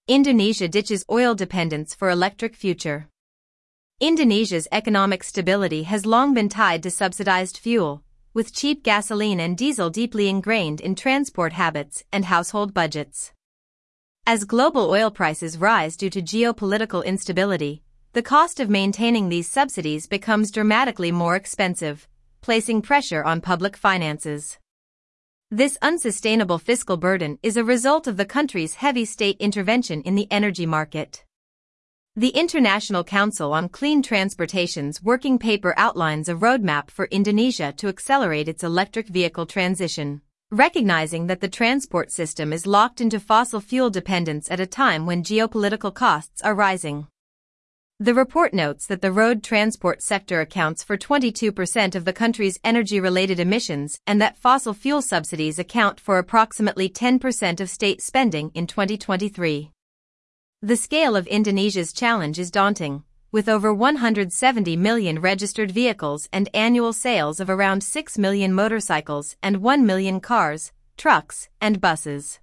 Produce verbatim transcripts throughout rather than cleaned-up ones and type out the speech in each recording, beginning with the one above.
Indonesia ditches oil dependence for electric future. Indonesia's economic stability has long been tied to subsidized fuel, with cheap gasoline and diesel deeply ingrained in transport habits and household budgets. As global oil prices rise due to geopolitical instability, the cost of maintaining these subsidies becomes dramatically more expensive, placing pressure on public finances. This unsustainable fiscal burden is a result of the country's heavy state intervention in the energy market. The International Council on Clean Transportation's working paper outlines a roadmap for Indonesia to accelerate its electric vehicle transition, recognizing that the transport system is locked into fossil fuel dependence at a time when geopolitical costs are rising. The report notes that the road transport sector accounts for twenty-two percent of the country's energy-related emissions and that fossil fuel subsidies account for approximately ten percent of state spending in twenty twenty-three. The scale of Indonesia's challenge is daunting, with over one hundred seventy million registered vehicles and annual sales of around six million motorcycles and one million cars, trucks, and buses.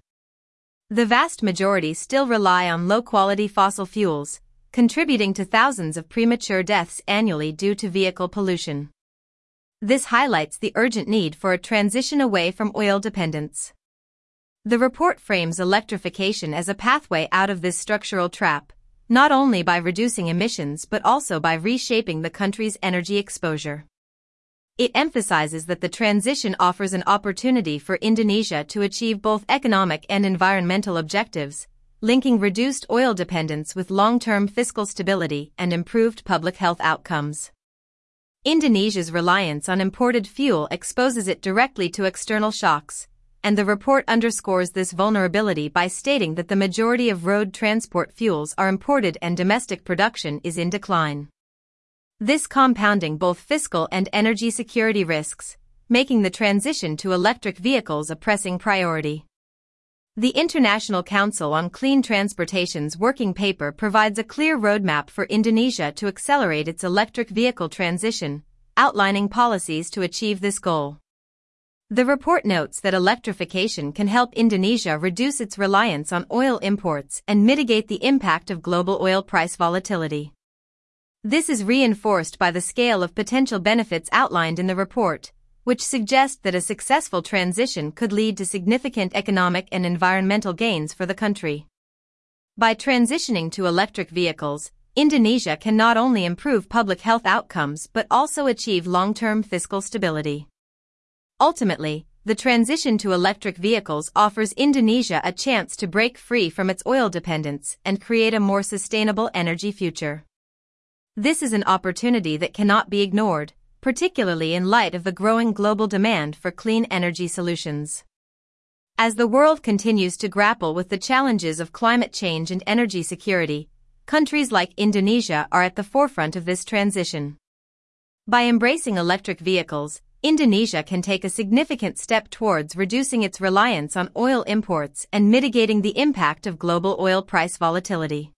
The vast majority still rely on low-quality fossil fuels, contributing to thousands of premature deaths annually due to vehicle pollution. This highlights the urgent need for a transition away from oil dependence. The report frames electrification as a pathway out of this structural trap, not only by reducing emissions but also by reshaping the country's energy exposure. It emphasizes that the transition offers an opportunity for Indonesia to achieve both economic and environmental objectives, linking reduced oil dependence with long-term fiscal stability and improved public health outcomes. Indonesia's reliance on imported fuel exposes it directly to external shocks, and the report underscores this vulnerability by stating that the majority of road transport fuels are imported and domestic production is in decline. This compounding both fiscal and energy security risks, making the transition to electric vehicles a pressing priority. The International Council on Clean Transportation's working paper provides a clear roadmap for Indonesia to accelerate its electric vehicle transition, outlining policies to achieve this goal. The report notes that electrification can help Indonesia reduce its reliance on oil imports and mitigate the impact of global oil price volatility. This is reinforced by the scale of potential benefits outlined in the report, which suggest that a successful transition could lead to significant economic and environmental gains for the country. By transitioning to electric vehicles, Indonesia can not only improve public health outcomes but also achieve long-term fiscal stability. Ultimately, the transition to electric vehicles offers Indonesia a chance to break free from its oil dependence and create a more sustainable energy future. This is an opportunity that cannot be ignored, particularly in light of the growing global demand for clean energy solutions. As the world continues to grapple with the challenges of climate change and energy security, countries like Indonesia are at the forefront of this transition. By embracing electric vehicles, Indonesia can take a significant step towards reducing its reliance on oil imports and mitigating the impact of global oil price volatility.